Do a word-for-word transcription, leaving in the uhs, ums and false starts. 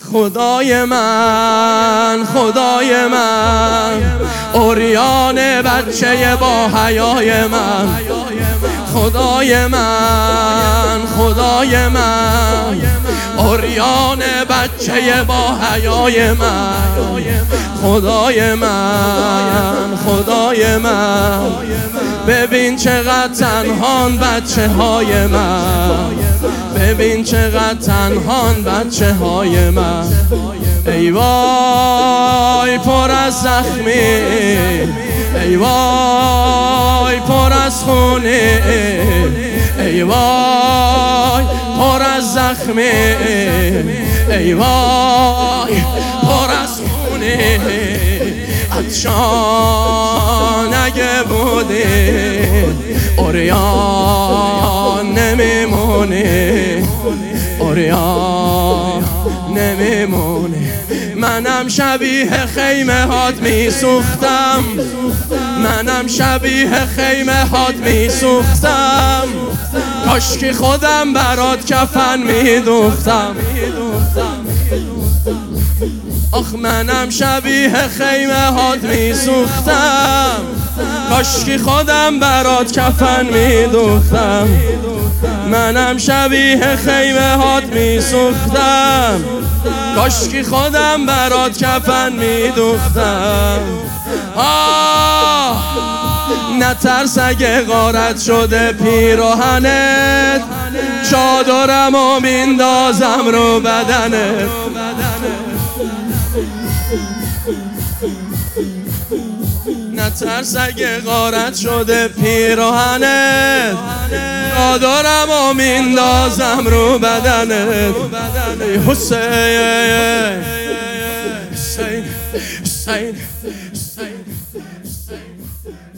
خدای من خدای من، عریان بچه با حیای من. خدای من خدای من، عریان بچه با حیای من. خدای من خدای من، ببین چقدر تنهان بچه های من، ببین چقدر تنهان بچه های من. ای وای پر از زخمی، ای وای پر از خونه، ای وای پر از زخمی، ای وای پر از خونه. عطشان اگه بودی عریان نمیمونه، عریان نمیمونه. منم شبیه خیمه هات میسوختم، منم شبیه خیمه هات میسوختم. کاشکی خودم برات کفن میدوختم. آخ منم شبیه خیمه هات میسوختم، کاشکی خودم برات کفن میدوختم. منم شبیه خیمه هات میسوختم، کاشکی خودم برات کفن میدوختم. آه نترس اگه غارت شده پیراهنت، چادرم و میندازم رو بدنت. نترس اگه غارت شده پیراهنت، چادرم و میندازم رو بدنت. حسین حسین حسین حسین